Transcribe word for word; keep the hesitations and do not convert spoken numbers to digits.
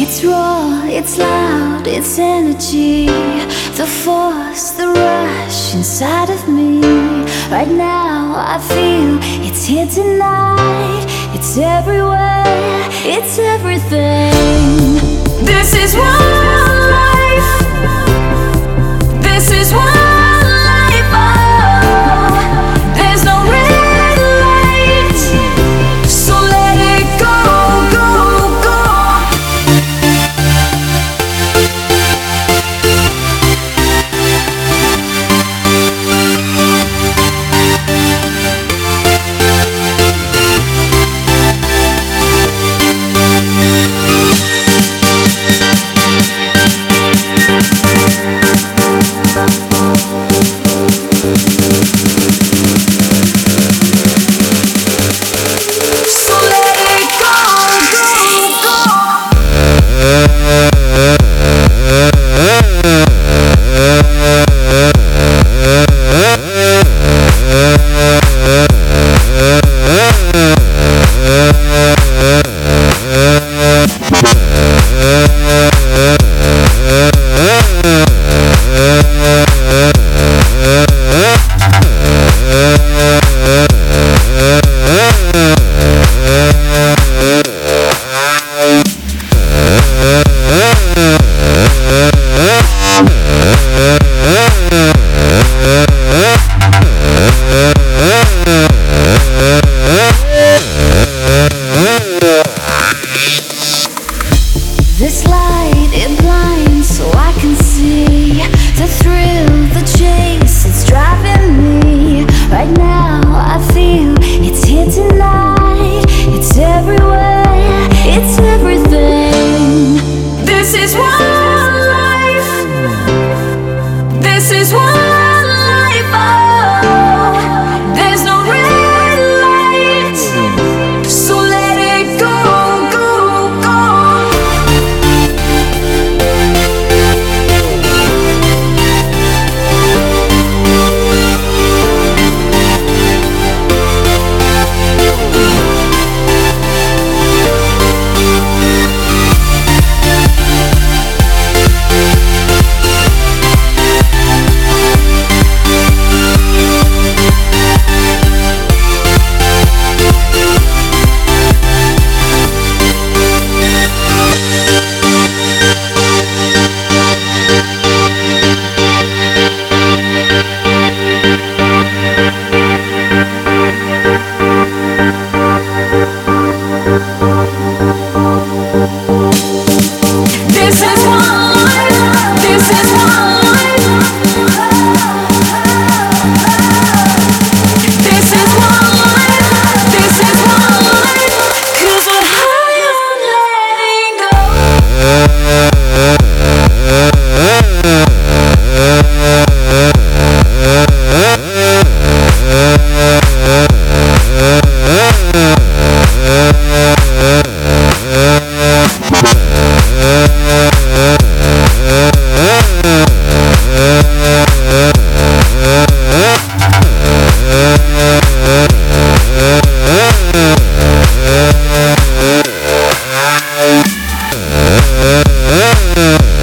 It's raw, it's loud, it's energy, the force, the rush inside of me. Right now I feel it's here tonight. It's everywhere, it's everything. This is one life. This is one life. Oh, there's no red light, so let it go, go, go. This light, it blinds so I can see the thrill, the chase, it's driving me. Right now I feel it's here tonight. It's everywhere, it's everything. This is one life. This is one life. Oh, there's no red light, so let it go, go, go. This is one life. This is one life. This is one life. This is one life. 'Cause we're high on letting go. Yeah.